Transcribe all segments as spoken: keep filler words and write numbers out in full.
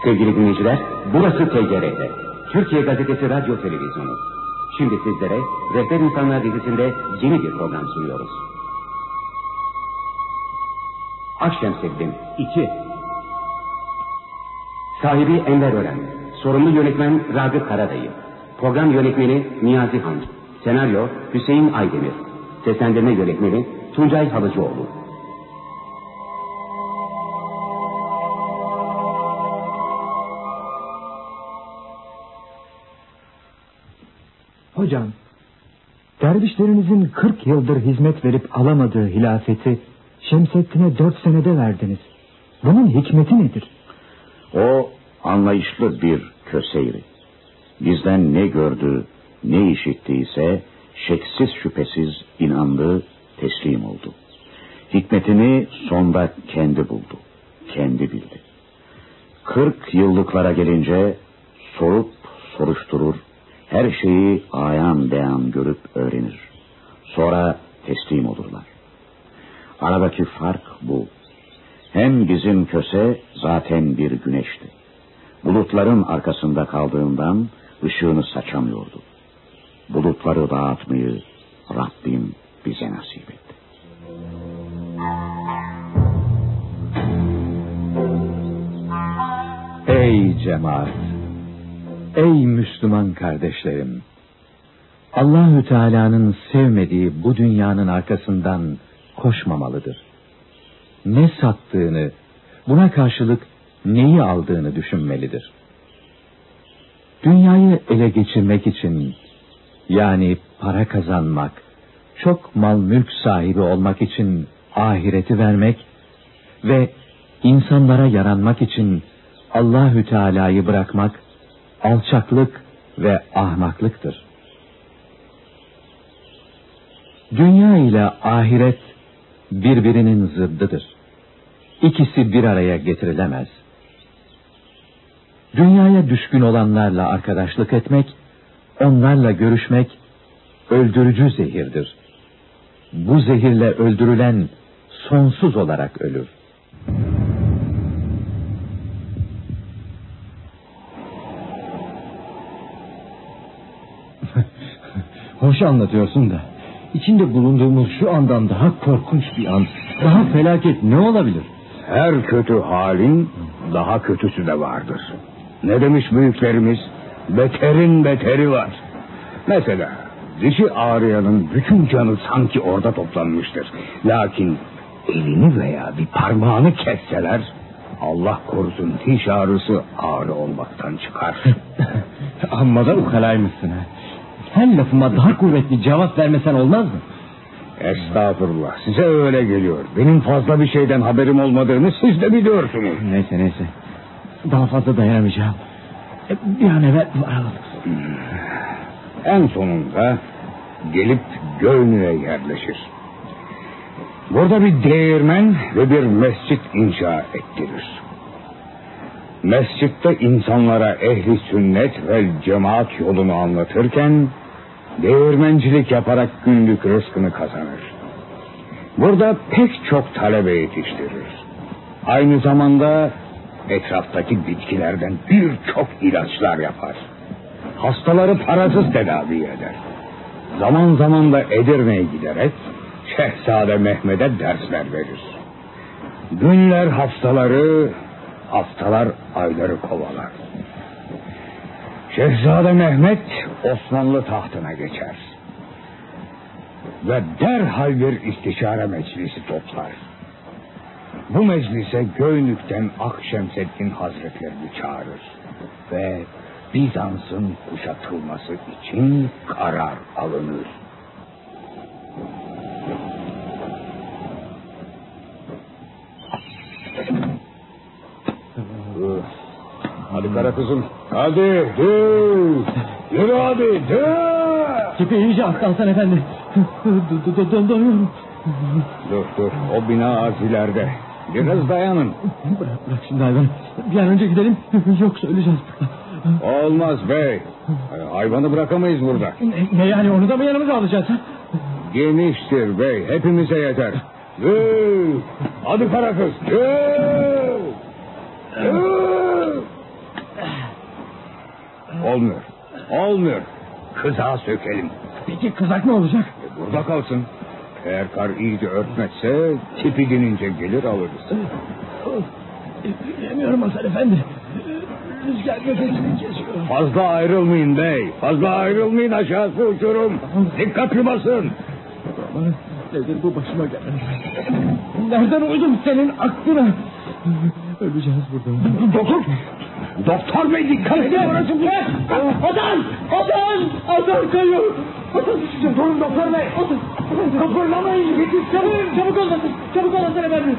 Sevgili dinleyiciler, burası T G R T, Türkiye Gazetesi Radyo Televizyonu. Şimdi sizlere Rehber İnsanlar dizisinde yeni bir program sunuyoruz. Akşemseddin iki. Sahibi Enver Ören, sorumlu yönetmen Ragıp Karadayı, program yönetmeni Niyazi Han, senaryo Hüseyin Aydemir, seslendirme yönetmeni Tuncay Halıcıoğlu. Hocam, dervişlerinizin kırk yıldır hizmet verip alamadığı hilafeti Şemseddin'e dört senede verdiniz. Bunun hikmeti nedir? O anlayışlı bir köseyri. Bizden ne gördü, ne işittiyse şeksiz şüphesiz inandı, teslim oldu. Hikmetini sonda kendi buldu, kendi bildi. Kırk yıllıklara gelince sorup soruşturur, her şeyi ayan beyan görüp öğrenir. Sonra teslim olurlar. Aradaki fark bu. Hem bizim köse zaten bir güneşti. Bulutların arkasında kaldığından ışığını saçamıyordu. Bulutları dağıtmayı Rabbim bize nasip etti. Ey cemaat! Ey Müslüman kardeşlerim! Allahü Teala'nın sevmediği bu dünyanın arkasından koşmamalıdır. Ne sattığını, buna karşılık neyi aldığını düşünmelidir. Dünyayı ele geçirmek için, yani para kazanmak, çok mal mülk sahibi olmak için ahireti vermek ve insanlara yaranmak için Allahü Teala'yı bırakmak alçaklık ve ahmaklıktır. Dünya ile ahiret birbirinin zıddıdır. İkisi bir araya getirilemez. Dünyaya düşkün olanlarla arkadaşlık etmek, onlarla görüşmek öldürücü zehirdir. Bu zehirle öldürülen sonsuz olarak ölür. Hoş anlatıyorsun da içinde bulunduğumuz şu andan daha korkunç bir an, daha felaket ne olabilir? Her kötü halin daha kötüsü de vardır. Ne demiş büyüklerimiz? Beterin beteri var. Mesela dişi ağrıyanın bütün canı sanki orada toplanmıştır. Lakin elini veya bir parmağını kesseler, Allah korusun, diş ağrısı ağrı olmaktan çıkar. Amma da ukalaymışsın ha. Her lafıma daha kuvvetli cevap vermesen olmaz mı? Estağfurullah, size öyle geliyor. Benim fazla bir şeyden haberim olmadığını siz de biliyorsunuz. Neyse neyse, daha fazla dayanamayacağım. Bir an evvel varalım. En sonunda gelip Göynü'ye yerleşir. Burada bir değirmen ve bir mescit inşa ettirir. Mescitte insanlara ehli sünnet ve cemaat yolunu anlatırken değirmencilik yaparak günlük rızkını kazanır. Burada pek çok talebe yetiştirir. Aynı zamanda etraftaki bitkilerden birçok ilaçlar yapar. Hastaları parasız tedavi eder. Zaman zaman da Edirne'ye giderek Şehzade Mehmet'e dersler verir. Günler haftaları, haftalar ayları kovalar. Şehzade Mehmet Osmanlı tahtına geçer. Ve derhal bir istişare meclisi toplar. Bu meclise Göynük'ten Akşemseddin Hazretlerini çağırır. Ve Bizans'ın kuşatılması için karar alınır. Hadi kara kızım, hadi dur, yürü hadi dur. Tipi iyice atlansın efendi. Donuyorum. Dur dur, o bina az ileride. Biraz dayanın. Bırak bırak şimdi hayvanı. Bir an önce gidelim, yoksa öleceğiz. Olmaz bey. Hayvanı bırakamayız burada. Ne, ne yani, onu da mı yanımıza alacağız? Geniştir bey, hepimize yeter. Dur. Hadi kara kız. Dur. Dur. Olmuyor. Olmuyor. Kızağı sökelim. Peki kızak ne olacak? E, burada kalsın. Eğer kar iyice örtmezse tipi dinince gelir alırız. Bilemiyorum Hasan Efendi. Rüzgar göbekini kesiyor. Fazla ayrılmayın bey. Fazla ayrılmayın, aşağısı uçurum. Dikkatli basın. Aman nedir bu başıma gelen? Nereden uydum senin aklına? Öleceğiz burada. Doktor. Doktor bey dikkat edin. Orası bu. Hasan! Hasan! Hasan kayıyor. Hasan düşeceğim. Durun doktor bey. Kıpırdamayın. Yetiştirin. Çabuk ol Hasan. Çabuk ol Hasan Efendi.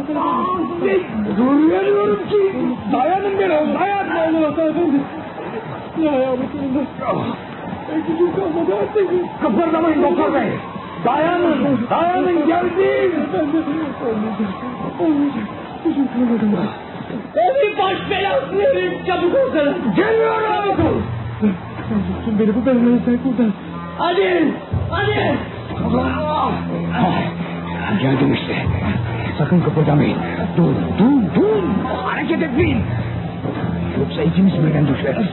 Duruyorum ki. Dayanın biraz. Dayan. Ne olur Hasan Efendi. Ya ayağımın sonunda. Gücüm kalmadı artık. Kıpırdamayın doktor bey. Dayanın. Dayanın, geldim. Olmayacak. Olmayacak. Gücüm kalmadı. Onu baş belası verin. Çabuk ol sana. Geliyorum. Sen tuttun beni, bu belaları sen kurtar. Hadi. Hadi. Geldim işte. Sakın kıpırdamayın. Dur, dur, dur. Hareket etmeyin. Yoksa ikimiz birden düşeriz.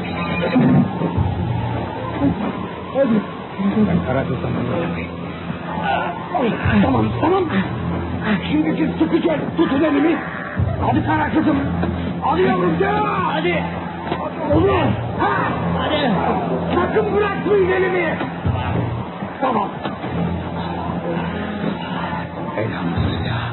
Hadi. Ben karar kılsam. Tamam, tamam. Şimdi siz sıkıca tutun elimi. Hadi kara kızım. Hadi yavrum. Hadi. Olur. Ha. Hadi. Sakın bırakmayın elimi. Tamam. Elhamdülillah.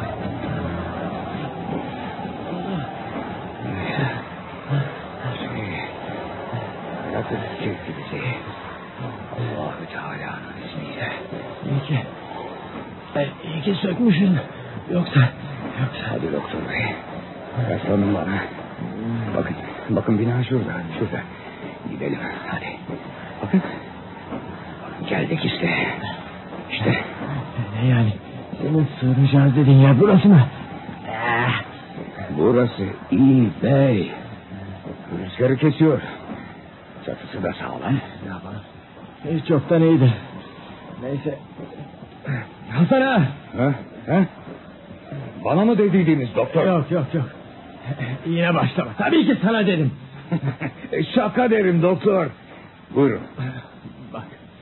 Yaratır çekti bizi. Allah-u Teala'nın izniyle. İyi ki. Ben iyi ki sökmüşsün. Yoksa. Yoksa. Hadi doktor bey. Yaslanın bana. Bakın. Bakın bina şurada. Şurada. Gidelim. Hadi. Bakın. Geldik işte. İşte. Ne yani? Senin sığınacağız dediğin yer burası mı? Eh, burası iyi bey. Rüzgarı kesiyor. Çatısı da sağlam. Ne yapalım? Hiç çoktan iyidir. Neyse. Hasan ağa. Ha? Ha? Bana mı dediydiniz doktor? Yok yok yok. Yine başlama. Tabii ki sana dedim. Şaka derim doktor. Buyurun. Bak.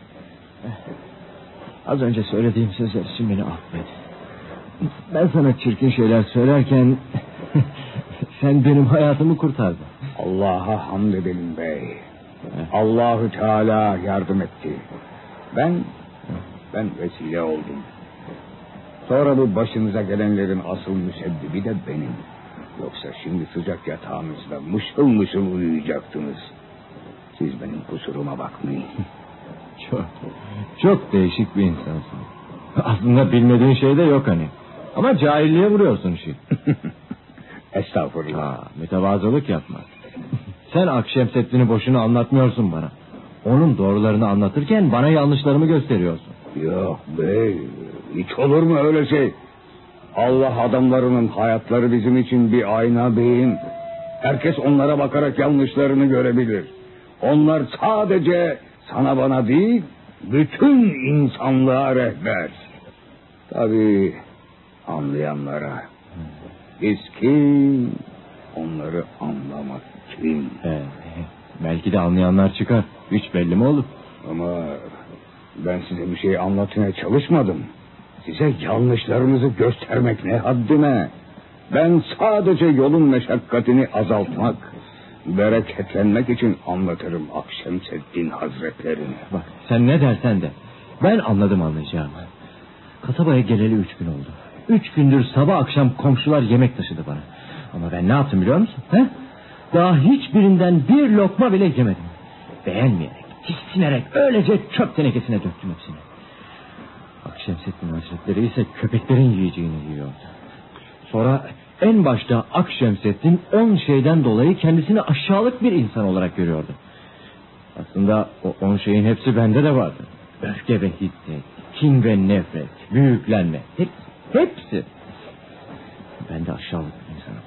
Az önce söylediğim sözler için beni affet. Ben sana çirkin şeyler söylerken sen benim hayatımı kurtardın. Allah'a hamd edelim bey. Allahü Teala yardım etti. Ben ben vesile oldum. Sonra bu başınıza gelenlerin asıl müsebbibi de benim. Yoksa şimdi sıcak yatağınızda mışıl mışıl uyuyacaktınız. Siz benim kusuruma bakmayın. Çok, çok değişik bir insansın. Aslında bilmediğin şey de yok hani. Ama cahilliğe vuruyorsun işi. Estağfurullah. Aa, mütevazılık yapma. Sen Akşemseddin'i boşuna anlatmıyorsun bana. Onun doğrularını anlatırken bana yanlışlarımı gösteriyorsun. Yok bey, hiç olur mu öyle şey? Allah adamlarının hayatları bizim için bir ayna beyim. Herkes onlara bakarak yanlışlarını görebilir. Onlar sadece sana bana değil, bütün insanlığa rehber. Tabii anlayanlara. Biz kim? Onları anlamak kim? Ee, belki de anlayanlar çıkar. Hiç belli mi olur? Ama ben size bir şey anlatmaya çalışmadım. Size yanlışlarınızı göstermek ne haddime. Ben sadece yolun meşakkatini azaltmak, bereketlenmek için anlatırım Akşemseddin Hazretlerini. Bak sen ne dersen de ben anladım anlayacağımı. Kasabaya geleli üç gün oldu. Üç gündür sabah akşam komşular yemek taşıdı bana. Ama ben ne yaptım biliyor musun? He? Daha hiçbirinden bir lokma bile yemedim. Beğenmeyerek, tiksinerek öylece çöp tenekesine döktüm hepsini. Akşemseddin Hazretleri ise köpeklerin yiyeceğini yiyordu. Sonra en başta Akşemseddin on şeyden dolayı kendisini aşağılık bir insan olarak görüyordu. Aslında o on şeyin hepsi bende de vardı. Öfke ve hiddet, kin ve nefret, büyüklenme, hepsi, hepsi. Ben de aşağılık bir insanım.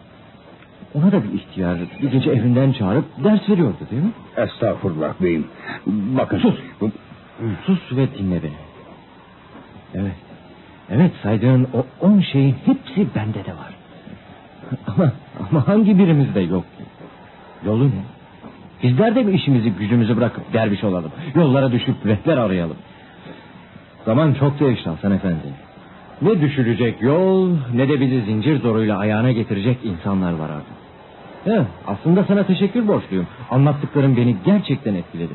Ona da bir ihtiyar bir gece evinden çağırıp ders veriyordu değil mi? Estağfurullah beyim. Bakın. Sus. Sus ve dinle beni. Evet. Evet saydığın o on şeyin hepsi bende de var. Ama, ama hangi birimizde yok ki? Yolu ne? Bizler de mi işimizi gücümüzü bırakıp derviş olalım? Yollara düşüp rehber arayalım? Zaman çok değişti Hasan Efendi. Ne düşülecek yol ne de bizi zincir zoruyla ayağına getirecek insanlar var artık. He, aslında sana teşekkür borçluyum. Anlattıkların beni gerçekten etkiledi.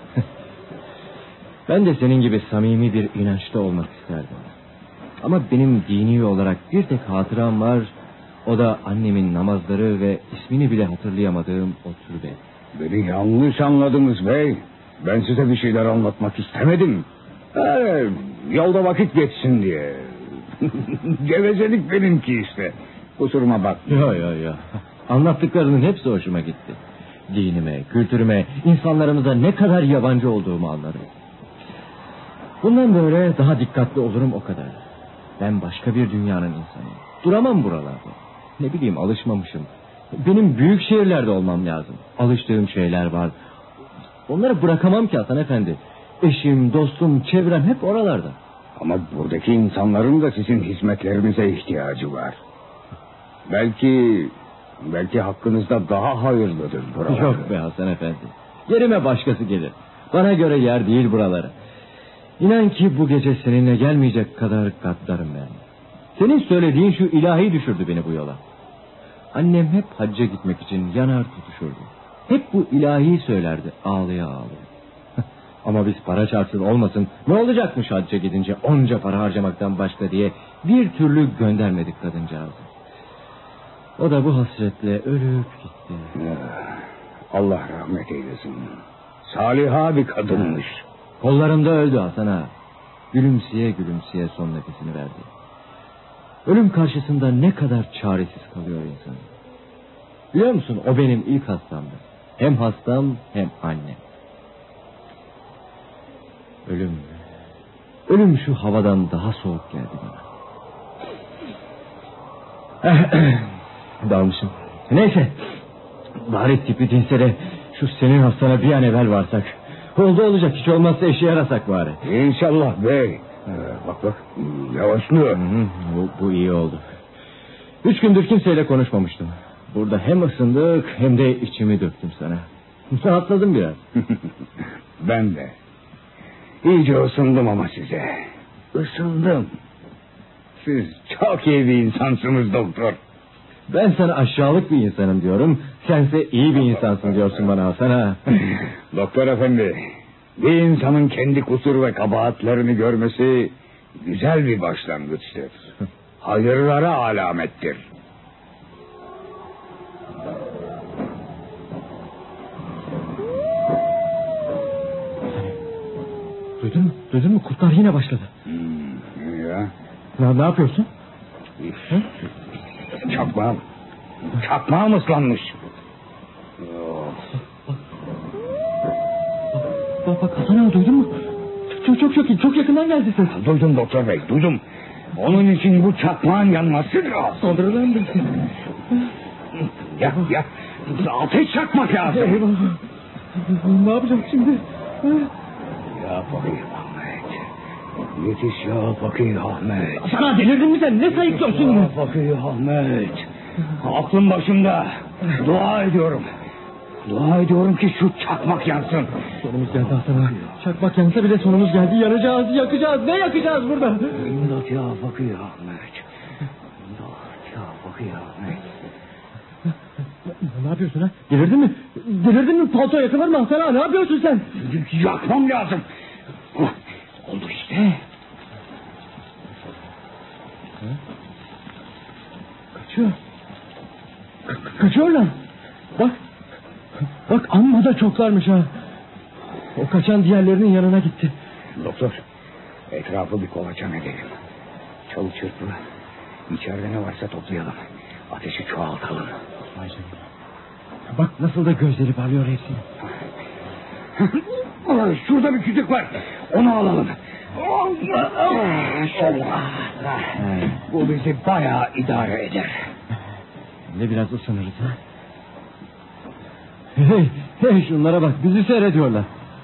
Ben de senin gibi samimi bir inançta olmak isterdim. Ama benim dini olarak bir tek hatıram var. O da annemin namazları ve ismini bile hatırlayamadığım o türbe. Beni yanlış anladınız bey. Ben size bir şeyler anlatmak istemedim. Ee, yolda vakit geçsin diye. Gevezelik benimki işte. Kusuruma bak. Ya ya ya. Anlattıklarının hepsi hoşuma gitti. Dinime, kültürüme, insanlarımıza ne kadar yabancı olduğumu anladım. Bundan böyle daha dikkatli olurum o kadar. Ben başka bir dünyanın insanıyım. Duramam buralarda. Ne bileyim, alışmamışım. Benim büyük şehirlerde olmam lazım. Alıştığım şeyler var. Onları bırakamam ki Hasan Efendi. Eşim, dostum, çevrem hep oralarda. Ama buradaki insanların da sizin hizmetlerinize ihtiyacı var. Belki belki hakkınızda daha hayırlıdır buralar. Yok be Hasan Efendi. Yerime başkası gelir. Bana göre yer değil buraları. İnan ki bu gece seninle gelmeyecek kadar gaddarım ben. Senin söylediğin şu ilahi düşürdü beni bu yola. Annem hep hacca gitmek için yanar tutuşurdu. Hep bu ilahi söylerdi ağlaya ağlaya. Ama biz para çarpsın olmasın, ne olacakmış hacca gidince onca para harcamaktan başka diye bir türlü göndermedik kadıncağızı. O da bu hasretle ölüp gitti. Allah rahmet eylesin. Saliha bir kadınmış. Kollarımda öldü Hasan ağa. Gülümseye gülümseye son nefesini verdi. Ölüm karşısında ne kadar çaresiz kalıyor insan. Biliyor musun, o benim ilk hastamdı. Hem hastam hem annem. Ölüm. Ölüm şu havadan daha soğuk geldi bana. Dalmışım. Neyse. Bari tipi dinse de şu senin hastana bir an evvel varsak. Oldu olacak, hiç olmazsa eşeğe arasak bari. İnşallah bey. Ee, bak bak yavaşlıyor. Hı hı, bu, bu iyi oldu. Üç gündür kimseyle konuşmamıştım. Burada hem ısındık hem de içimi döktüm sana. Rahatladım biraz. Ben de. İyice ısındım ama size. Isındım. Siz çok iyi bir insansınız doktor. Ben sana aşağılık bir insanım diyorum. Sense iyi bir insansın diyorsun bana Hasan ha. Doktor efendi, bir insanın kendi kusur ve kabahatlerini görmesi güzel bir başlangıçtır. Hayırlara alamettir. Duydun mu? Duydun mu? Kurtlar yine başladı. Hmm, ya. Ne, ne yapıyorsun? Hı? Çakmağım. Çakmağım ıslanmış. Bak bak Hasan ağa, duydun mu? Çok çok çok çok yakından geldi ses. Duydum doktor bey, duydum. Onun için bu çakmağın yanması lazım. Saldırılandı. Ya ya. Ateş çakmak lazım. Ne yapacağız şimdi? Ya Fakir Ahmet. Yetiş ya Fakir Ahmet. Sana delirdin mi sen? Ne sayıklıyorsun? Ya Fakir Ahmet. Aklım başımda. Dua ediyorum. Dua ediyorum ki şu çakmak yansın. Sonumuz geldi Hasan ağa. Çakmak yansa bile sonumuz geldi. Yanacağız, yakacağız. Ne yakacağız burada? İmdat ya Fakir Ahmet. İmdat ya Fakir Ahmet. Ne yapıyorsun ha? Delirdin mi? Delirdin mi? Palto yakılır mı Hasan ağa? Ne yapıyorsun sen? Yakmam lazım. Oldu işte. Kaçıyor. Ka- kaçıyorlar. Bak. Bak amma da çoklarmış ha. O kaçan diğerlerinin yanına gitti. Doktor, etrafı bir kolaçan edelim. Çalı çırpı. İçeride ne varsa toplayalım. Ateşi çoğaltalım. Vay canına. Bak nasıl da gözleri parlıyor hepsinin. Şurada bir kütük var. Onu alalım. Allah. Bu bizi bayağı idare eder. Ne biraz ısınırız ha. Hey, hey şunlara bak, bizi seyrediyorlar.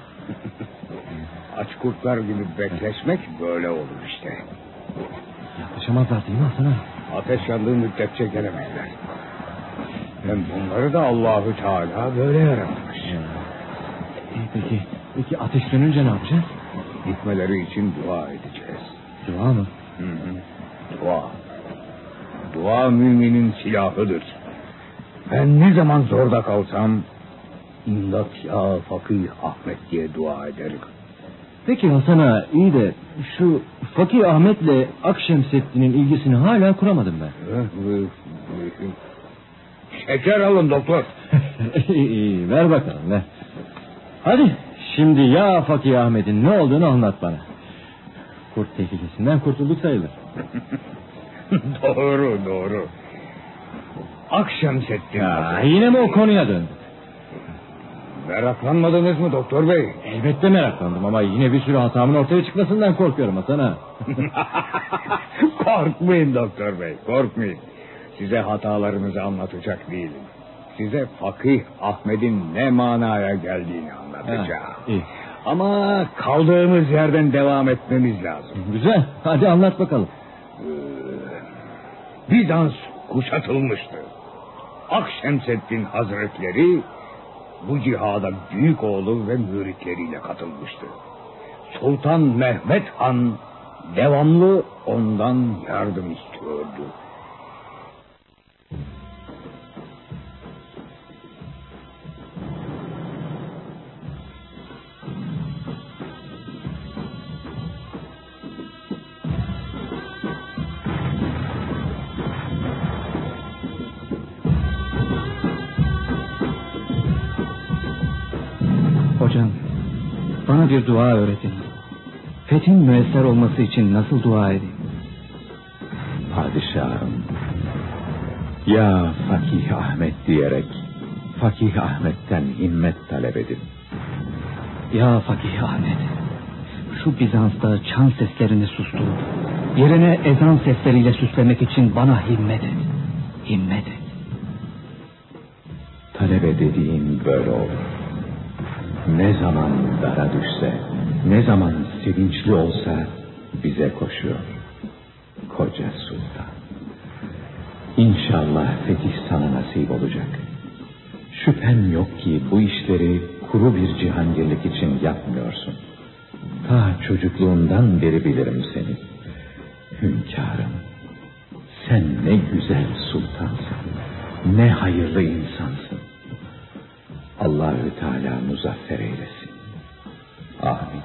Aç kurtlar gibi bekleşmek böyle olur işte. Yaklaşamazlar değil mi Hasan ağa? Ateş yandığı müddetçe gelemezler. Hem bunları da Allahü Teala böyle yaratmış. Peki, peki ateş sönünce ne yapacağız? Gitmeleri için dua edeceğiz. Dua mı? Hı hı. Dua. Dua müminin silahıdır. Ben ne zaman zorda kalsam İmdat ya Fakih Ahmet diye dua ederim. Peki Hasan ağa, iyi de şu Fakih Ahmet'le Akşemseddin'in ilgisini hala kuramadım ben. Şeker alın doktor. İyi, iyi, ver bakalım ver. Hadi şimdi ya Fakih Ahmet'in ne olduğunu anlat bana. Kurt tehlikesinden kurtulduk sayılır. Doğru doğru. Akşemseddin. Ya, yine mi o konuya döndük? Meraklanmadınız mı doktor bey? Elbette meraklandım ama yine bir sürü hatamın ortaya çıkmasından korkuyorum Hasan ağa. Korkmayın doktor bey, korkmayın. Size hatalarınızı anlatacak değilim. Size Fakih Ahmet'in ne manaya geldiğini anlatacağım. Ha, iyi. Ama kaldığımız yerden devam etmemiz lazım. Güzel, hadi anlat bakalım. Ee, Bizans kuşatılmıştı. Akşemseddin Hazretleri bu cihada büyük oğlu ve müritleriyle katılmıştı. Sultan Mehmet Han devamlı ondan yardım istiyordu. Hocam, bana bir dua öğretin. Fethin müesser olması için nasıl dua edeyim? Padişahım, ya Fakih Ahmet diyerek Fakih Ahmet'ten himmet talep edin. Ya Fakih Ahmet, şu Bizans'ta çan seslerini susturup yerine ezan sesleriyle süslemek için bana himmet et. Himmet et. Talebe dediğin böyle olur. Ne zaman dara düşse, ne zaman sevinçli olsa bize koşuyor. Koca Sultan. İnşallah fetih sana nasip olacak. Şüphem yok ki bu işleri kuru bir cihangirlik için yapmıyorsun. Ta çocukluğundan beri bilirim seni. Hünkârım, sen ne güzel sultansın, ne hayırlı insansın. Allahü Teala muzaffer eylesin. Amin.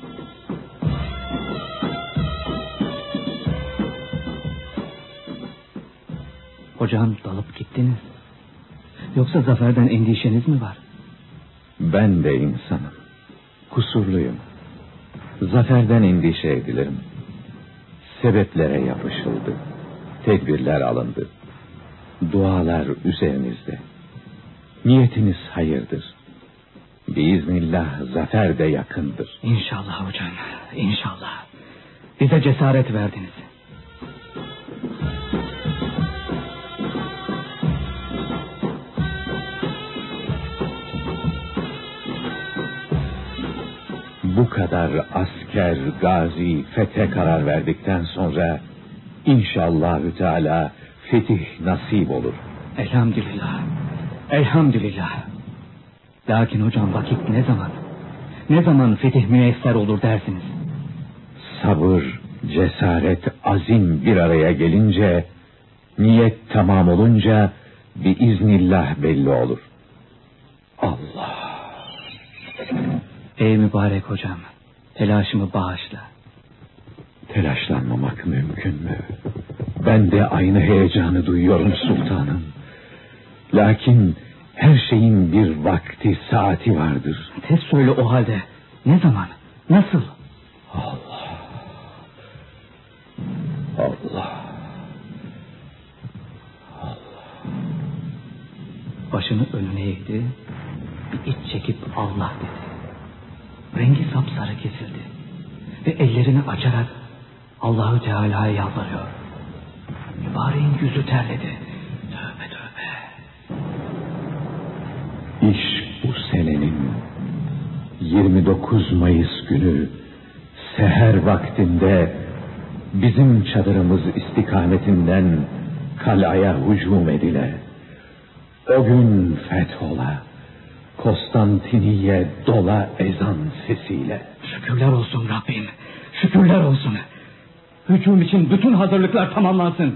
Hocam, dalıp gittiniz. Yoksa zaferden endişeniz mi var? Ben de insanım. Kusurluyum. Zaferden endişe edilirim. Sebeplere yapışıldı. Tedbirler alındı. Dualar üzerinizde. Niyetiniz hayırdır. Biiznillah zafer de yakındır. İnşallah hocam, inşallah. Bize cesaret verdiniz. Bu kadar asker, gazi, fethe karar verdikten sonra İnşallahü Teala fetih nasip olur. Elhamdülillah. Elhamdülillah. Lakin hocam, vakit ne zaman? Ne zaman fetih müyesser olur dersiniz? Sabır, cesaret, azim bir araya gelince, niyet tamam olunca biiznillah belli olur. Allah. Ey mübarek hocam, telaşımı bağışla. Telaşlanmamak mümkün mü? Ben de aynı heyecanı duyuyorum sultanım. Lakin her şeyin bir vakti, saati vardır. Tez söyle o halde. Ne zaman? Nasıl? Allah. Allah. Allah. Başını önüne eğdi. Bir iç çekip Allah dedi. Rengi sapsarı kesildi. Ve ellerini açarak Allahü Teala'ya yalvarıyor. Mübareğin yüzü terledi. Tövbe tövbe. İş bu senenin yirmi dokuz Mayıs günü seher vaktinde bizim çadırımız istikametinden kalaya hücum edile, o gün fethola, Konstantiniye dola ezan sesiyle. Şükürler olsun Rabbim. Şükürler olsun. Hücum için bütün hazırlıklar tamamlansın.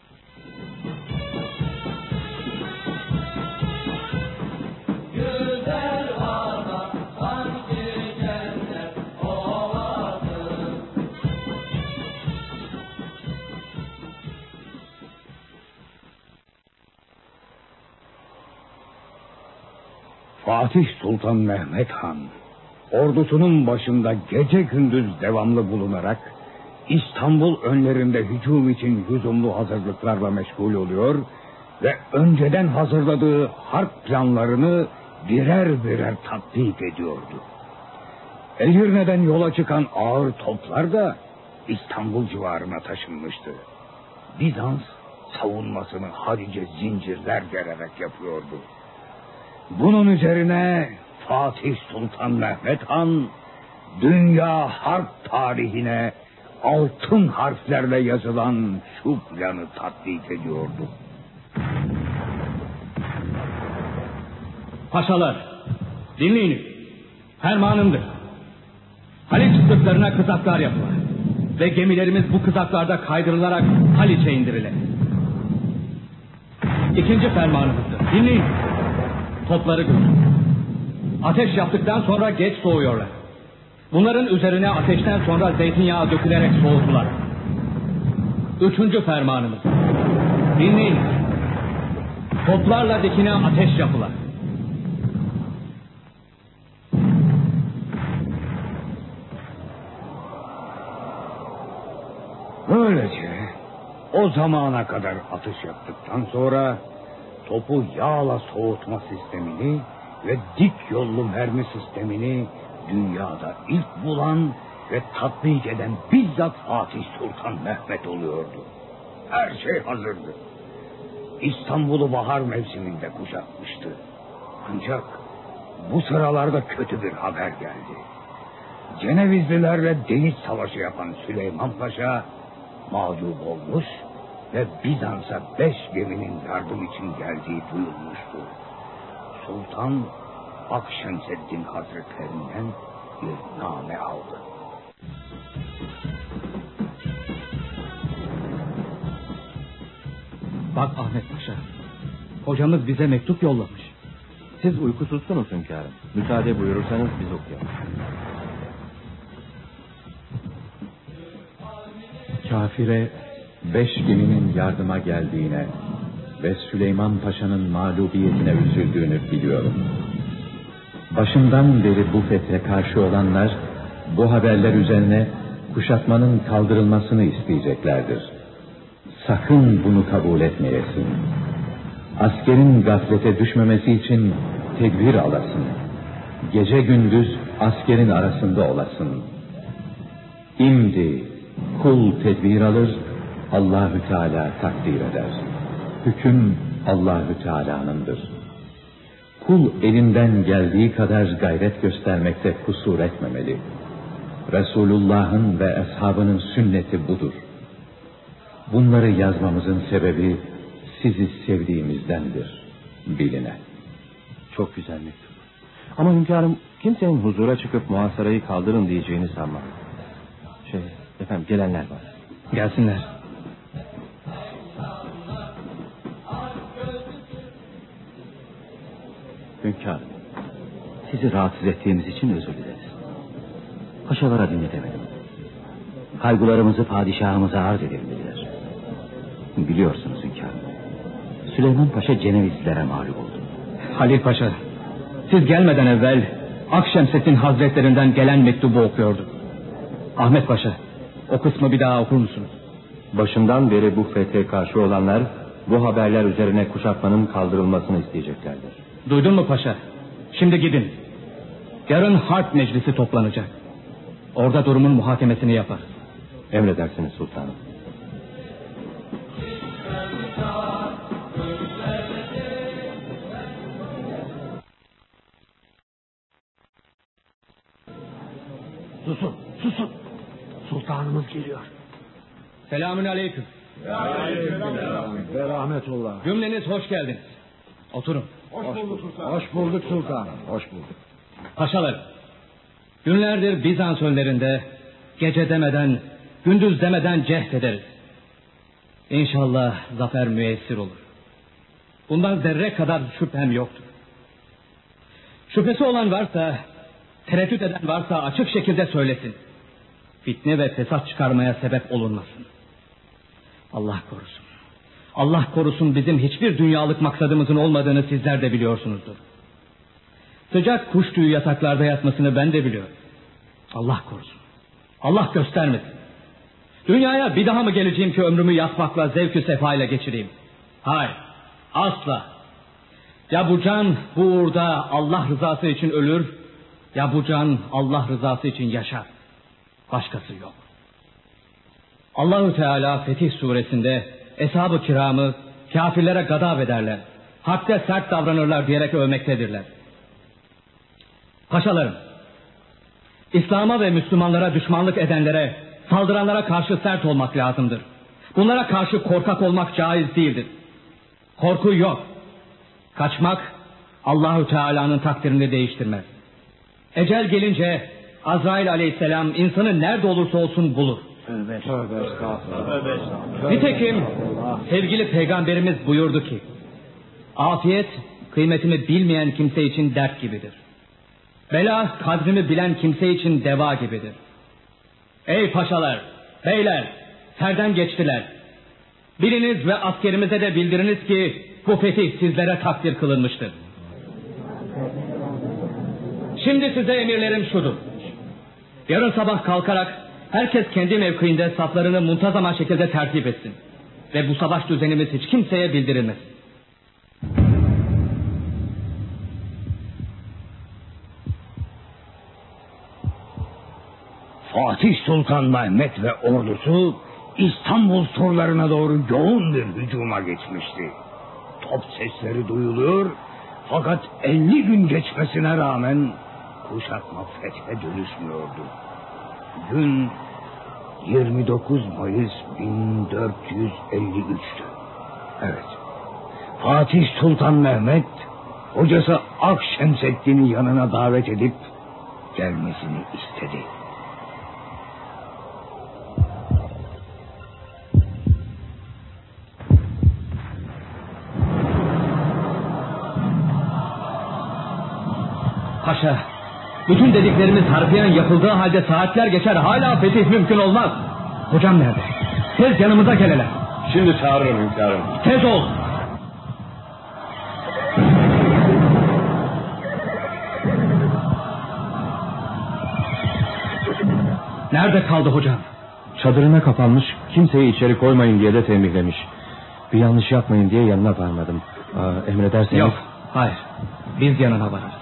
Fatih Sultan Mehmet Han ordusunun başında gece gündüz devamlı bulunarak İstanbul önlerinde hücum için lüzumlu hazırlıklarla meşgul oluyor ve önceden hazırladığı harp planlarını birer birer tatbik ediyordu. Edirne'den yola çıkan ağır toplar da İstanbul civarına taşınmıştı. Bizans savunmasını harice zincirler gererek yapıyordu. Bunun üzerine Fatih Sultan Mehmet Han dünya harp tarihine altın harflerle yazılan şu planı tatbik ediyordu. Paşalar, dinleyin. Fermanımdır. Haliç sırtlarına kızaklar yapılar ve gemilerimiz bu kızaklarda kaydırılarak Haliç'e indirilir. İkinci fermanımızdır. Dinleyin. Topları götürün. Ateş yaptıktan sonra geç soğuyorlar. Bunların üzerine ateşten sonra zeytinyağı dökülerek soğutular. Üçüncü fermanımız. Dinleyin. Toplarla dikine ateş yapılar. Böylece o zamana kadar atış yaptıktan sonra topu yağla soğutma sistemini ve dik yollu mermi sistemini dünyada ilk bulan ve tatbik eden bizzat Fatih Sultan Mehmet oluyordu. Her şey hazırdı. İstanbul'u bahar mevsiminde kuşatmıştı. Ancak bu sıralarda kötü bir haber geldi. Cenevizlilerle deniz savaşı yapan Süleyman Paşa mağlup olmuş ve Bizans'a beş geminin yardım için geldiği duyulmuştu. Sultan Akşemseddin Hazretlerinden bir name aldı. Bak Ahmet Paşa, hocamız bize mektup yollamış. Siz uykusuzsunuz hünkârım. Müsaade buyurursanız biz okuyalım. Kafire beş geminin yardıma geldiğine ve Süleyman Paşa'nın mağlubiyetine üzüldüğünü biliyorum. Başından beri bu fethe karşı olanlar bu haberler üzerine kuşatmanın kaldırılmasını isteyeceklerdir. Sakın bunu kabul etmeyesin. Askerin gaflete düşmemesi için tedbir alasın. Gece gündüz askerin arasında olasın. İmdi kul tedbir alır, Allahü Teala takdir eder. Hüküm Allahü Teala'nındır. Kul elinden geldiği kadar gayret göstermekte kusur etmemeli. Resulullah'ın ve ashabının sünneti budur. Bunları yazmamızın sebebi sizi sevdiğimizdendir. Biline. Çok güzel mektup. Ama hünkârım kimsenin huzura çıkıp muhasarayı kaldırın diyeceğini sanmam. Şey, efendim gelenler var. Gelsinler. Hünkârım, sizi rahatsız ettiğimiz için özür dileriz. Paşalara dinletemedim. Kaygılarımızı padişahımıza arz edelim dediler. Biliyorsunuz hünkârım, Süleyman Paşa Cenevizlilere mağlup oldu. Halil Paşa, siz gelmeden evvel Akşemseddin Hazretlerinden gelen mektubu okuyordu. Ahmet Paşa, o kısmı bir daha okur musunuz? Başından beri bu fethe karşı olanlar bu haberler üzerine kuşatmanın kaldırılmasını isteyeceklerdir. Duydun mu paşa? Şimdi gidin. Yarın harp meclisi toplanacak. Orada durumun muhakemesini yaparız. Emredersiniz sultanım. Susun, susun. Sultanımız geliyor. Selamün aleyküm. Ve rahmetullah. Cümleniz hoş geldiniz. Oturun. Hoş bulduk sultan. Hoş bulduk sultan. Hoş bulduk. Paşalar, günlerdir Bizans önlerinde gece demeden, gündüz demeden cehd ederiz. İnşallah zafer müyessir olur. Bundan zerre kadar şüphem yoktur. Şüphesi olan varsa, tereddüt eden varsa açık şekilde söylesin. Fitne ve fesat çıkarmaya sebep olunmasın. Allah korusun. Allah korusun, bizim hiçbir dünyalık maksadımızın olmadığını sizler de biliyorsunuzdur. Sıcak kuş tüyü yataklarda yatmasını ben de biliyorum. Allah korusun. Allah göstermesin. Dünyaya bir daha mı geleceğim ki ömrümü yatmakla, zevk-ü sefayla geçireyim? Hayır, asla. Ya bu can bu uğurda Allah rızası için ölür, ya bu can Allah rızası için yaşar. Başkası yok. Allahu Teala Fetih suresinde Eshab-ı Kiram'ı kafirlere gadab ederler, hakta sert davranırlar diyerek övmektedirler. Paşalarım, İslam'a ve Müslümanlara düşmanlık edenlere, saldıranlara karşı sert olmak lazımdır. Bunlara karşı korkak olmak caiz değildir. Korku yok. Kaçmak Allahu Teala'nın takdirini değiştirmez. Ecel gelince Azrail aleyhisselam insanı nerede olursa olsun bulur. Tövbe, tövbe estağfurullah. Nitekim sevgili peygamberimiz buyurdu ki, afiyet kıymetimi bilmeyen kimse için dert gibidir. Bela kadrimi bilen kimse için deva gibidir. Ey paşalar, beyler, serden geçtiler. Biliniz ve askerimize de bildiriniz ki bu fetih sizlere takdir kılınmıştır. Şimdi size emirlerim şudur. Yarın sabah kalkarak herkes kendi mevkiinde saflarını muntazama şekilde tertip etsin. Ve bu savaş düzenimiz hiç kimseye bildirilmesin. Fatih Sultan Mehmet ve ordusu İstanbul surlarına doğru yoğun bir hücuma geçmişti. Top sesleri duyuluyor, fakat elli gün geçmesine rağmen kuşatma fethe dönüşmüyordu. Gün yirmi dokuz Mayıs bin dört yüz elli üç'tü. Evet. Fatih Sultan Mehmet hocası Akşemseddin'i yanına davet edip gelmesini istedi. Paşa, bütün dediklerimiz harfiyen yapıldığı halde saatler geçer, hala fetih mümkün olmaz. Hocam nerede? Tez yanımıza gel hele. Şimdi çağırırım hünkârım. Tez ol. Nerede kaldı hocam? Çadırına kapanmış, kimseyi içeri koymayın diye de tembihlemiş. Bir yanlış yapmayın diye yanına varmadım. Aa, emrederseniz... Yok, hayır. Biz yanına varırız.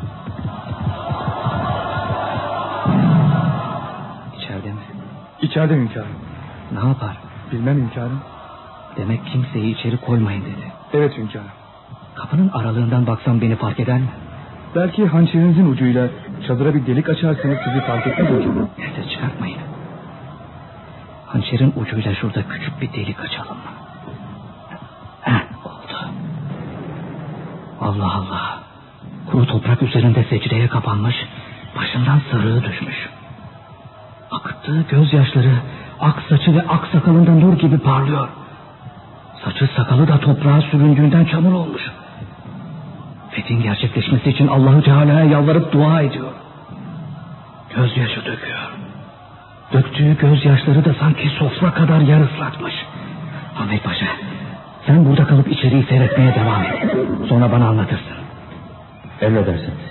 İçeride mi? İçeride hünkârım. Ne yapar? Bilmem hünkârım. Demek kimseyi içeri koymayın dedi. Evet hünkârım. Kapının aralığından baksam beni fark eder mi? Belki hançerinizin ucuyla çadıra bir delik açarsanız sizi fark etmez hünkârım. Ses çıkartmayın. Hançerin ucuyla şurada küçük bir delik açalım. Heh, oldu. Allah Allah. Kuru toprak üzerinde secdeye kapanmış, başından sarığı düşmüş. Akıttığı gözyaşları ak saçı ve ak sakalında nur gibi parlıyor. Saçı sakalı da toprağa süründüğünden çamur olmuş. Fethin gerçekleşmesi için Allahu Teala'ya yalvarıp dua ediyor. Gözyaşı döküyor. Döktüğü gözyaşları da sanki sofra kadar yer ıslatmış. Ahmet Paşa, sen burada kalıp içeriği seyretmeye devam et. Sonra bana anlatırsın. Emredersiniz.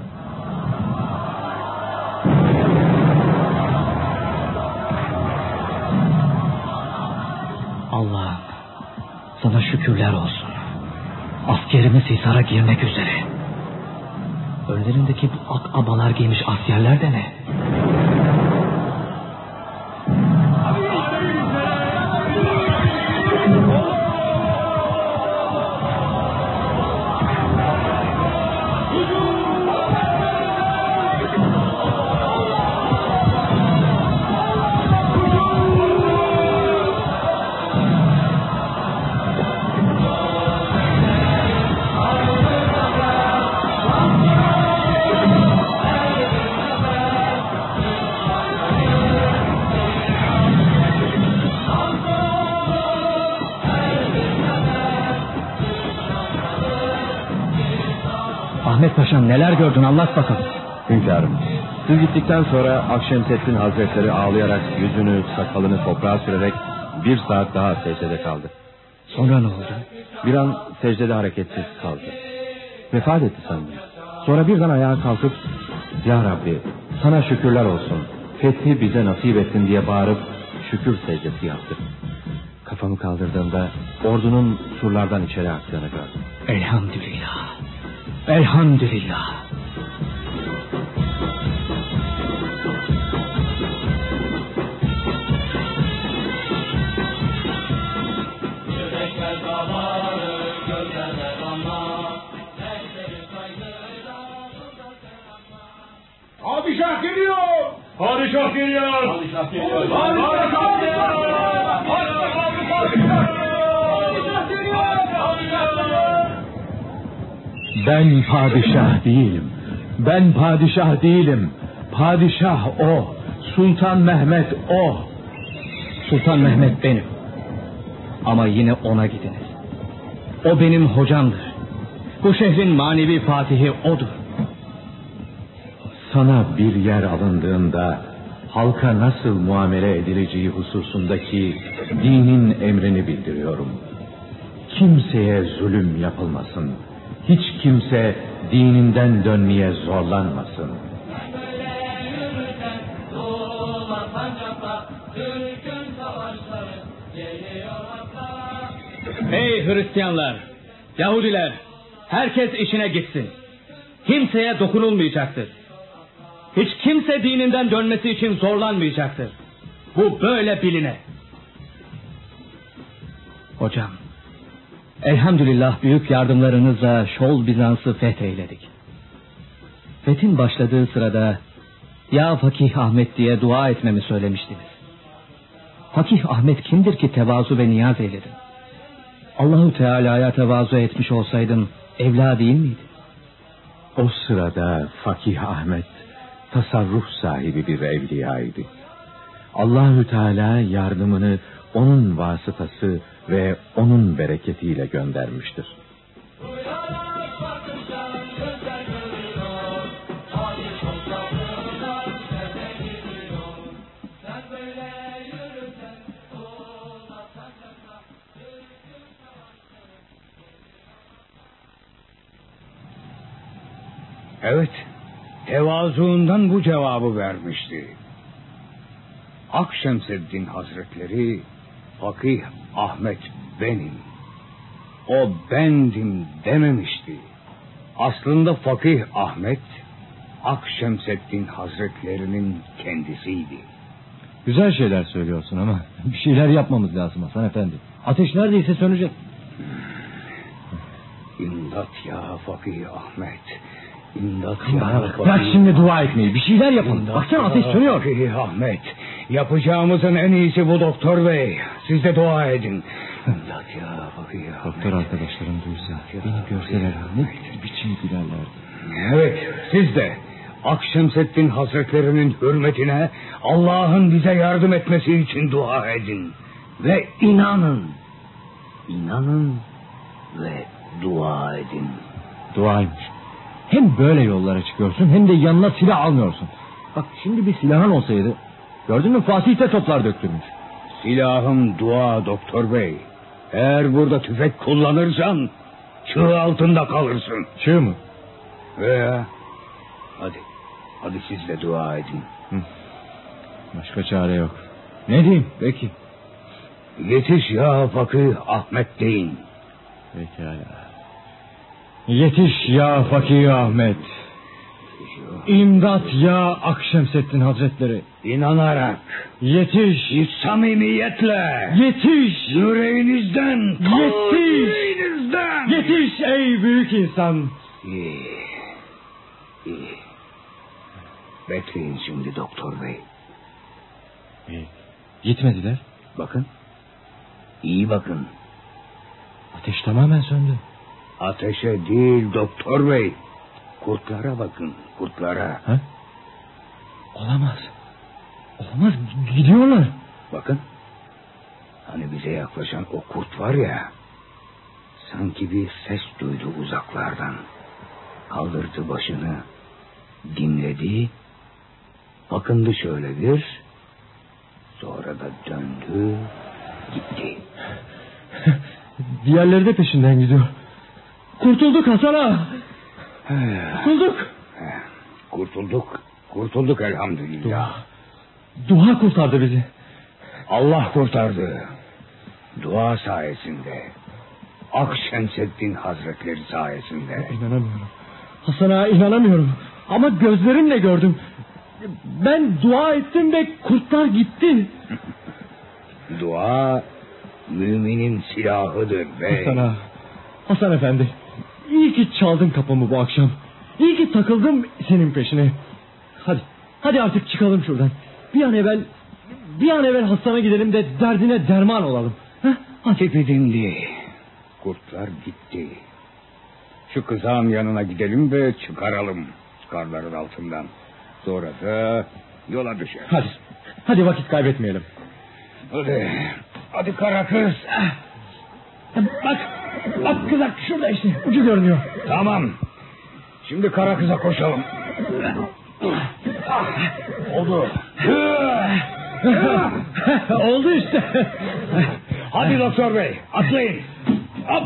Allah'ım, sana şükürler olsun. Askerimiz Hisar'a girmek üzere. Önlerindeki bu ak abalar giymiş askerler de ne? Hakan, neler gördün, anlat bakalım. Hünkârım, siz gittikten sonra Akşemseddin Hazretleri ağlayarak yüzünü, sakalını toprağa sürerek bir saat daha secdede kaldı. Sonra ne oldu? Bir an secdede hareketsiz kaldı. Vefat etti sandım. Sonra birden ayağa kalkıp "Ya Rabbi, sana şükürler olsun, fethi bize nasip ettin" diye bağırıp şükür secdesi yaptı. Kafamı kaldırdığımda ordunun surlardan içeri aktığını gördüm. Elhamdülillah. Elhamdülillah. Padişah geliyor! Padişah geliyor! Padişah geliyor! Padişah geliyor! Ben padişah değilim. Ben padişah değilim. Padişah o. Sultan Mehmet o. Sultan Mehmet benim. Ama yine ona gidiniz. O benim hocamdır. Bu şehrin manevi fatihi odur. Sana bir yer alındığında halka nasıl muamele edileceği hususundaki dinin emrini bildiriyorum. Kimseye zulüm yapılmasın. Hiç kimse dininden dönmeye zorlanmasın. Ey Hristiyanlar, Yahudiler, herkes işine gitsin. Kimseye dokunulmayacaktır. Hiç kimse dininden dönmesi için zorlanmayacaktır. Bu böyle biline. Hocam, elhamdülillah büyük yardımlarınızla Şol Bizans'ı fetheyledik. Fethin başladığı sırada "Ya Fakih Ahmet" diye dua etmemi söylemiştiniz. Fakih Ahmet kimdir ki tevazu ve niyaz eyledin? Allahu Teala'ya tevazu etmiş olsaydın evla değil miydi? O sırada Fakih Ahmet tasarruf sahibi bir evliyaydı. Allahü Teala yardımını onun vasıtası ve onun bereketiyle göndermiştir. Evet, tevazuundan bu cevabı vermişti. Akşemseddin Hazretleri, Fakih Ahmet benim, o bendim dememişti. Aslında Fakih Ahmet, Akşemseddin Hazretlerinin kendisiydi. Güzel şeyler söylüyorsun ama bir şeyler yapmamız lazım Hasan Efendi. Ateş neredeyse sönecek. İmdat ya Fakih Ahmet. İmdat Bana ya bak, Fakih. bırak şimdi dua etmeyi, bir şeyler yapın. İmdat Baksana ya ateş sönüyor. Fakih Ahmet. Yapacağımızın en iyisi bu doktor bey. Siz de dua edin. İmdat ya Fakih Ahmet. Doktor arkadaşlarım duysa, beni görseler ne biçim gülerlerdi. Evet, siz de Akşemseddin Hazretlerinin hürmetine Allah'ın bize yardım etmesi için dua edin. Ve inanın. İnanın ve dua edin. Duaymış. Hem böyle yollara çıkıyorsun hem de yanına silah almıyorsun. Bak şimdi bir silahın olsaydı, gördün mü Fatih de toplar döktürmüş. Silahım dua doktor bey. Eğer burada tüfek kullanırsan çığ altında kalırsın. Çığ mı? Veya hadi, hadi siz de dua edin. Hı. Başka çare yok. Ne diyeyim peki? Yetiş ya Fakih Ahmet deyin. Pekala. Yetiş ya Fakih Ahmet. İmdat ya Akşemseddin Hazretleri. İnanarak. Yetiş. Samimiyetle. Yetiş. Yüreğinizden. Yetiş. Yüreğinizden. Yetiş ey büyük insan. İyi. İyi. Bekleyin şimdi doktor bey. İyi. Gitmediler. Bakın. İyi bakın. Ateş tamamen söndü. Ateşe değil doktor bey. Kurtlara bakın, kurtlara. Ha? Olamaz. Olamaz, gidiyorlar. Bakın. Hani bize yaklaşan o kurt var ya. Sanki bir ses duydu uzaklardan. Kaldırdı başını, dinledi, bakındı şöyle bir, sonra da döndü, gitti. Diğerleri de peşinden gidiyor. Kurtulduk Hasan ağa. Kurtulduk. Kurtulduk, kurtulduk elhamdülillah. Dua, dua kurtardı bizi. Allah kurtardı. Dua sayesinde. Akşemseddin Hazretleri sayesinde. İnanamıyorum. Hasan ağa, inanamıyorum. Ama gözlerimle gördüm. Ben dua ettim ve kurtlar gitti. Dua müminin silahıdır bey. Hasan ağa, Hasan efendi, iyi ki çaldın kapımı bu akşam. İyi ki takıldım senin peşine. Hadi, hadi artık çıkalım şuradan. Bir an evvel, bir an evvel Hasan'a gidelim de derdine derman olalım. Tepe dindi. Kurtlar gitti. Şu kızağın yanına gidelim ve çıkaralım karların altından. Sonra da yola düşer. Hadi, hadi vakit kaybetmeyelim. Hadi, hadi kara kız. Bak, bak kızak şurada işte, ucu görünüyor. Tamam. Şimdi kara kıza koşalım. Oldu. Oldu işte. Hadi doktor bey, atlayın. Hop.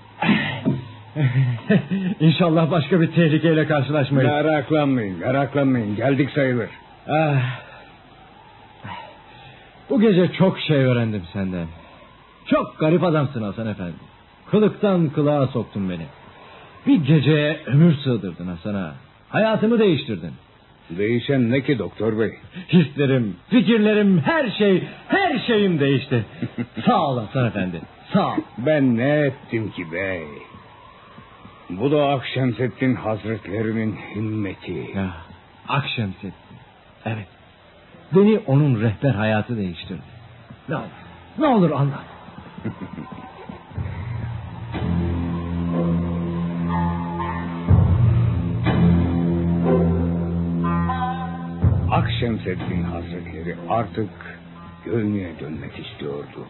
İnşallah başka bir tehlikeyle karşılaşmayız. Meraklanmayın, meraklanmayın. Geldik sayılır. Ah. Bu gece çok şey öğrendim senden. Çok garip adamsın Hasan efendi. Kılıktan kılığa soktun beni. Bir geceye ömür sığdırdın Hasan ağa. Hayatımı değiştirdin. Değişen ne ki doktor bey? Hislerim, fikirlerim, her şey, her şeyim değişti. Sağ ol Hasan efendi, sağ ol. Ben ne ettim ki bey? Bu da Akşemseddin Hazretlerinin himmeti. Ya, Akşemseddin, evet. Beni onun rehber hayatı değiştirdi. Ne olur, ne olur anlat. Akşemseddin Hazretleri artık Gönlü'ye dönmek istiyordu.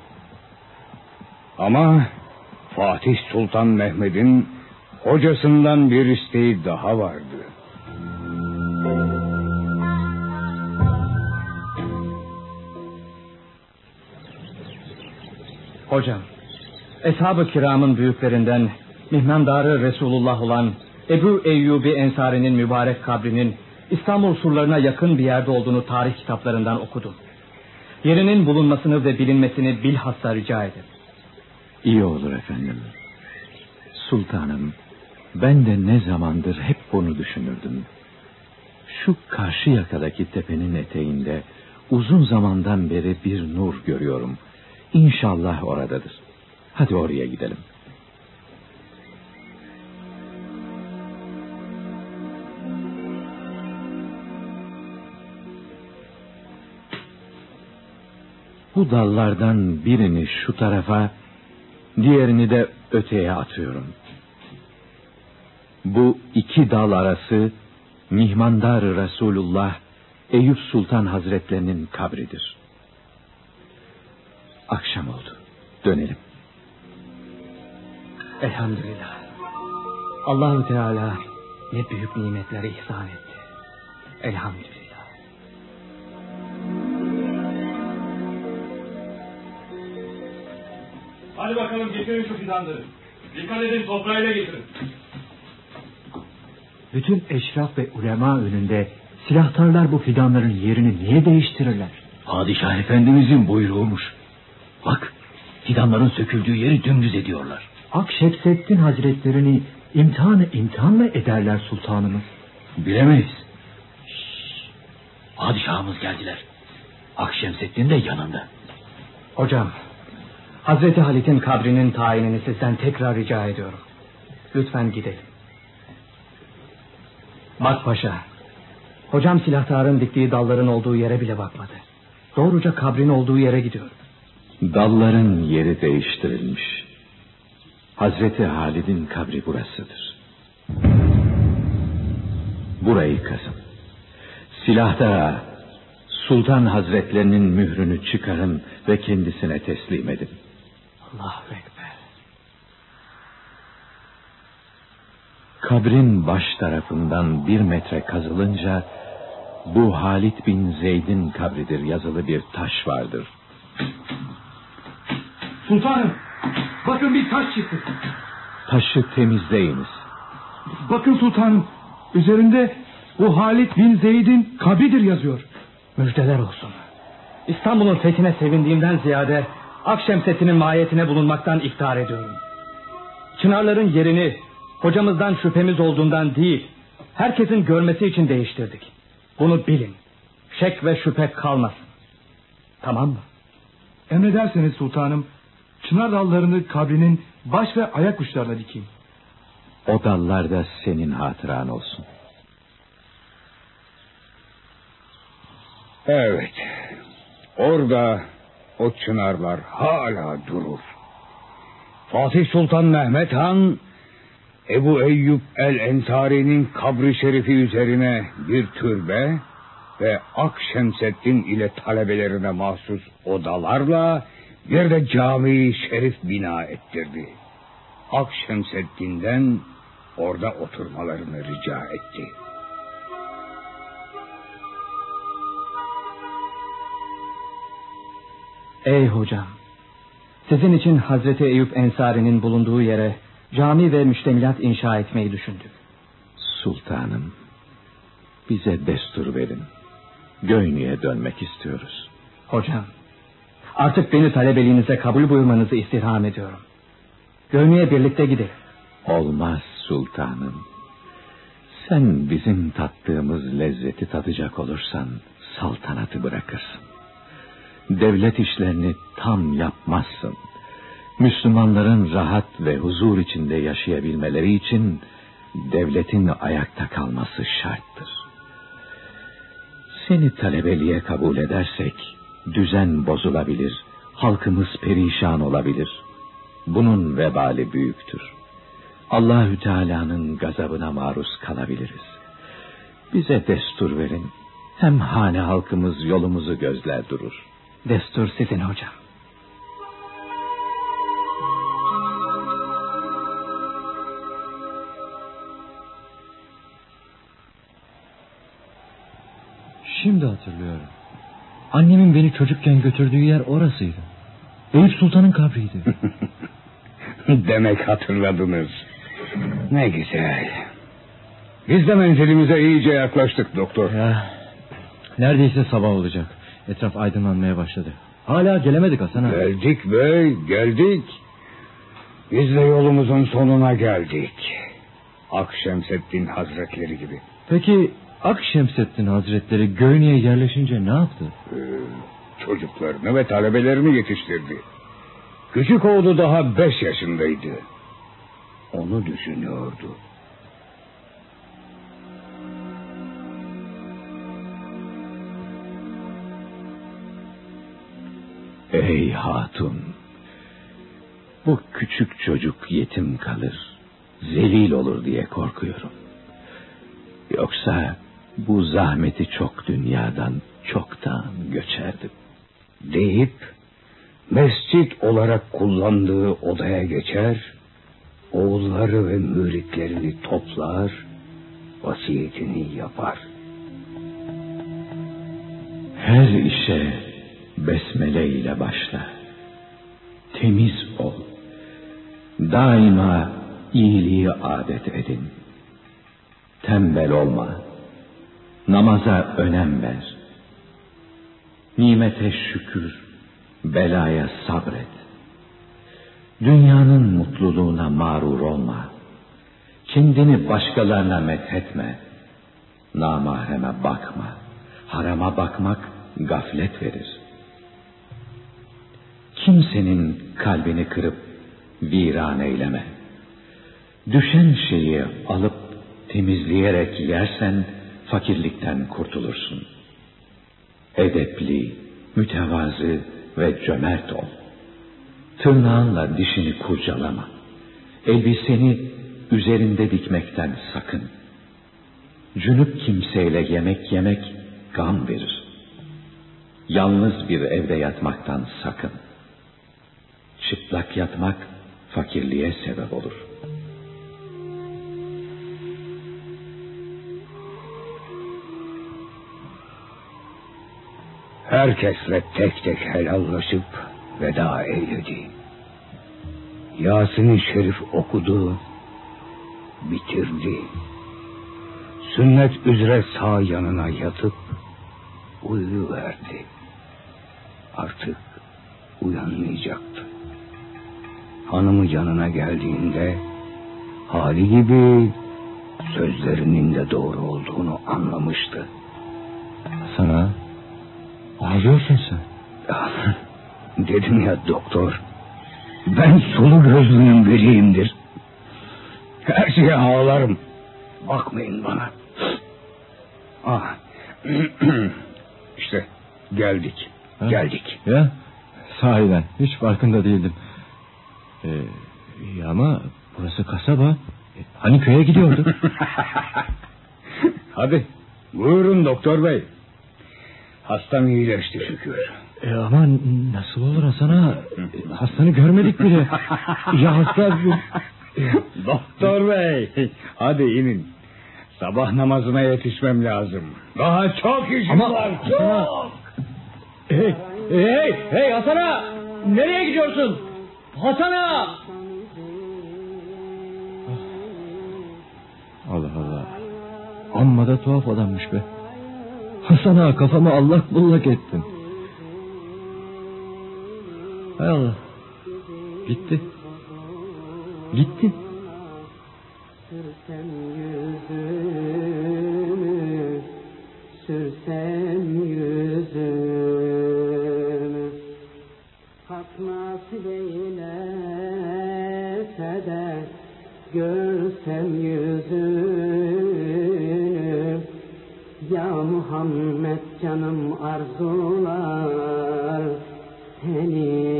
Ama Fatih Sultan Mehmet'in hocasından bir isteği daha vardı. Hocam, Eshab-ı Kiram'ın büyüklerinden mihmandarı Resulullah olan Ebu Eyyubi Ensari'nin mübarek kabrinin İstanbul surlarına yakın bir yerde olduğunu tarih kitaplarından okudum. Yerinin bulunmasını ve bilinmesini bilhassa rica ederim. İyi olur efendim. Sultanım, ben de ne zamandır hep bunu düşünürdüm. Şu karşı yakadaki tepenin eteğinde uzun zamandan beri bir nur görüyorum. İnşallah oradadır. Hadi oraya gidelim. Bu dallardan birini şu tarafa, diğerini de öteye atıyorum. Bu iki dal arası Mihmandar-ı Resulullah Eyüp Sultan Hazretlerinin kabridir. Akşam oldu. Dönelim. Elhamdülillah. Allahu Teala ne büyük nimetleri ihsan etti. Elhamdülillah. Hadi bakalım getirin şu fidanları. Dikkat edin, toprağıyla getirin. Bütün eşraf ve ulema önünde silahtarlar bu fidanların yerini niye değiştirirler? Padişah Efendimizin buyruğumuş. Bak, fidanların söküldüğü yeri dümdüz ediyorlar. Akşemseddin Hazretlerini imtihanı imtihan mı ederler sultanımız? Bilemeyiz. Şşş, padişahımız geldiler. Akşemseddin de yanında. Hocam, Hazreti Halit'in kabrinin tayinini sizden tekrar rica ediyorum. Lütfen gidelim. Bak paşa, hocam silahtarın diktiği dalların olduğu yere bile bakmadı. Doğruca kabrin olduğu yere gidiyor. Dalların yeri değiştirilmiş. Hazreti Halid'in kabri burasıdır. Burayı kazın. Silahtara Sultan Hazretlerinin mührünü çıkarın ve kendisine teslim edin. Allahu Ekber. Kabrin baş tarafından bir metre kazılınca bu Halit bin Zeyd'in kabridir yazılı bir taş vardır. Sultanım, bakın bir taş çıktı. Taşı temizleyiniz. Bakın sultanım, üzerinde bu Halit bin Zeyd'in kabridir yazıyor. Müjdeler olsun. İstanbul'un fethine sevindiğimden ziyade Akşemseddin'in mahiyetine bulunmaktan iftihar ediyorum. Çınarların yerini hocamızdan şüphemiz olduğundan değil, herkesin görmesi için değiştirdik. Bunu bilin. Şek ve şüphe kalmasın. Tamam mı? Emrederseniz sultanım, çınar dallarını kabrinin baş ve ayak uçlarına dikeyim. O dallar da senin hatıran olsun. Evet. Orada o çınarlar hala durur. Fatih Sultan Mehmet Han, Ebu Eyyub el-Ensari'nin kabri şerifi üzerine bir türbe ve Akşemseddin ile talebelerine mahsus odalarla bir de cami-i şerif bina ettirdi. Akşemseddin'den orada oturmalarını rica etti. Ey hocam, sizin için Hazreti Eyüp Ensari'nin bulunduğu yere cami ve müştemilat inşa etmeyi düşündük. Sultanım, bize destur verin. Göynü'ye dönmek istiyoruz. Hocam, artık beni talebeliğinize kabul buyurmanızı istirham ediyorum. Göynü'ye birlikte gidelim. Olmaz sultanım. Sen bizim tattığımız lezzeti tadacak olursan saltanatı bırakırsın. Devlet işlerini tam yapmazsın. Müslümanların rahat ve huzur içinde yaşayabilmeleri için devletin ayakta kalması şarttır. Seni talebeliğe kabul edersek düzen bozulabilir, halkımız perişan olabilir. Bunun vebali büyüktür. Allahü Teala'nın gazabına maruz kalabiliriz. Bize destur verin. Hem hane halkımız yolumuzu gözler durur. Destur sizin hocam. Şimdi hatırlıyorum. Annemin beni çocukken götürdüğü yer orasıydı. Eyüp Sultan'ın kabriydi. Demek hatırladınız. Ne güzel. Biz de menzilimize iyice yaklaştık doktor. Ya, neredeyse sabah olacak. Etraf aydınlanmaya başladı. Hala gelemedik Hasan abi. Geldik bey, geldik. Biz de yolumuzun sonuna geldik. Akşemseddin Hazretleri gibi. Peki Akşemseddin Hazretleri Göynü'ye yerleşince ne yaptı? Ee, çocuklarını ve talebelerini yetiştirdi. Küçük oğlu daha beş yaşındaydı. Onu düşünüyordu. Ey hatun, bu küçük çocuk yetim kalır, zelil olur diye korkuyorum. Yoksa bu zahmeti çok dünyadan çoktan göçerdim. Deyip mescit olarak kullandığı odaya geçer, oğulları ve müritlerini toplar, vasiyetini yapar. Her işe besmele ile başla. Temiz ol. Daima iyiliği adet edin. Tembel olma. Namaza önem ver. Nimete şükür, belaya sabret. Dünyanın mutluluğuna mağrur olma. Kendini başkalarına methetme. Namahreme bakma. Harama bakmak gaflet verir. Kimsenin kalbini kırıp viran eyleme. Düşen şeyi alıp temizleyerek yersen fakirlikten kurtulursun. Edepli, mütevazı ve cömert ol. Tırnağınla dişini kurcalama. Elbiseni üzerinde dikmekten sakın. Cünüp kimseyle yemek yemek gam verir. Yalnız bir evde yatmaktan sakın. Çıplak yatmak fakirliğe sebep olur. herkesle tek tek helallaşıp veda eyledi. Yasin-i Şerif okudu, bitirdi. Sünnet üzere sağ yanına yatıp uyuyuverdi. Artık uyanmayacaktı. Hanımı yanına geldiğinde hali gibi sözlerinin de doğru olduğunu anlamıştı. Sana ağlıyorsun sen. Dedim ya doktor, ben sulu gözlünün biriyimdir. Her şeye ağlarım. Bakmayın bana. Ah. İşte geldik. Ha? Geldik. Ya sahiden hiç farkında değildim. Ee, ya ama burası kasaba. E, hani köye gidiyorduk. Hadi buyurun doktor bey. Hastam iyileşti şükür. E, ama nasıl olur Hasan ağa? E, hastanı görmedik bile. Ya hasta... Doktor bey, hadi inin. Sabah namazına yetişmem lazım. Daha çok işim Ama, var. Çok. Hey, hey, hey Hasan ağa! Nereye gidiyorsun? Hasan ağa! Allah Allah. Amma da tuhaf adammış be. Hasan ağa, kafamı allak bullak ettin. Hay Allah. Gitti. Gitti. Sürsem yüzünü, sürsem yüzünü, hak nasip eylese de görsem yüzünü, ya Muhammed canım arzular seni.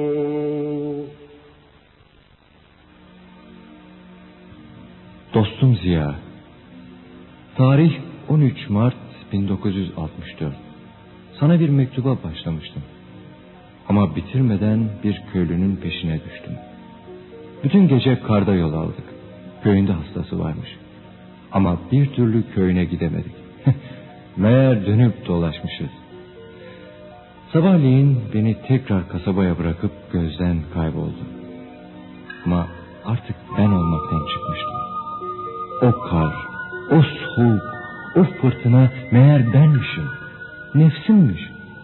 Dostum Ziya. Tarih on üç Mart bin dokuz yüz altmış dört. Sana bir mektuba başlamıştım. Ama bitirmeden bir köylünün peşine düştüm. Bütün gece karda yol aldık. Köyünde hastası varmış. Ama bir türlü köyüne gidemedik. Meğer dönüp dolaşmışız. Sabahleyin beni tekrar kasabaya bırakıp gözden kayboldu. Ama artık ben olmaktan çıkmıştım. O kar, o soğuk, o fırtına meğer benmişim. Nefsimmiş.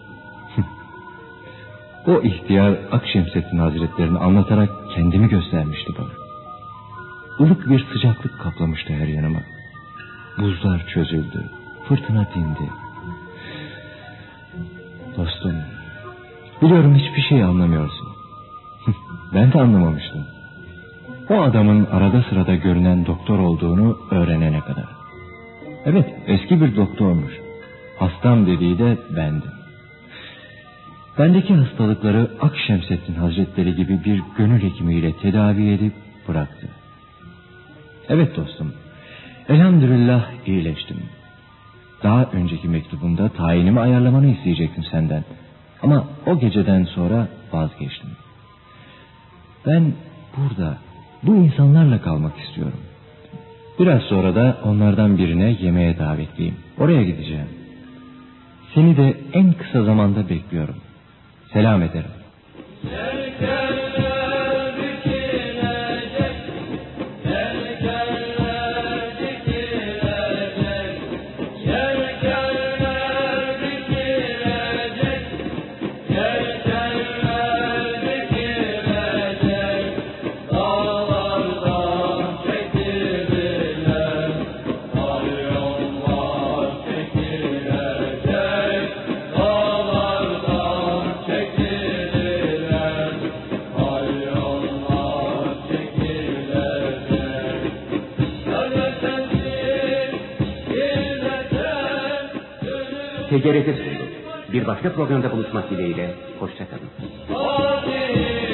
O ihtiyar Akşemseddin Hazretlerini anlatarak kendimi göstermişti bana. Ilık bir sıcaklık kaplamıştı her yanıma. Buzlar çözüldü, fırtına dindi. Dostum, biliyorum hiçbir şey anlamıyorsun. Ben de anlamamıştım. O adamın arada sırada görünen doktor olduğunu öğrenene kadar. Evet, eski bir doktormuş. Hastam dediği de bendim. Bendeki hastalıkları Akşemseddin Hazretleri gibi bir gönül hekimiyle tedavi edip bıraktı. Evet dostum, elhamdülillah iyileştim. Daha önceki mektubumda tayinimi ayarlamanı isteyecektim senden. Ama o geceden sonra vazgeçtim. Ben burada, bu insanlarla kalmak istiyorum. Biraz sonra da onlardan birine yemeğe davetliyim. Oraya gideceğim. Seni de en kısa zamanda bekliyorum. Selam ederim. T G R T sundu. Bir başka programda buluşmak dileğiyle. Hoşça kalın.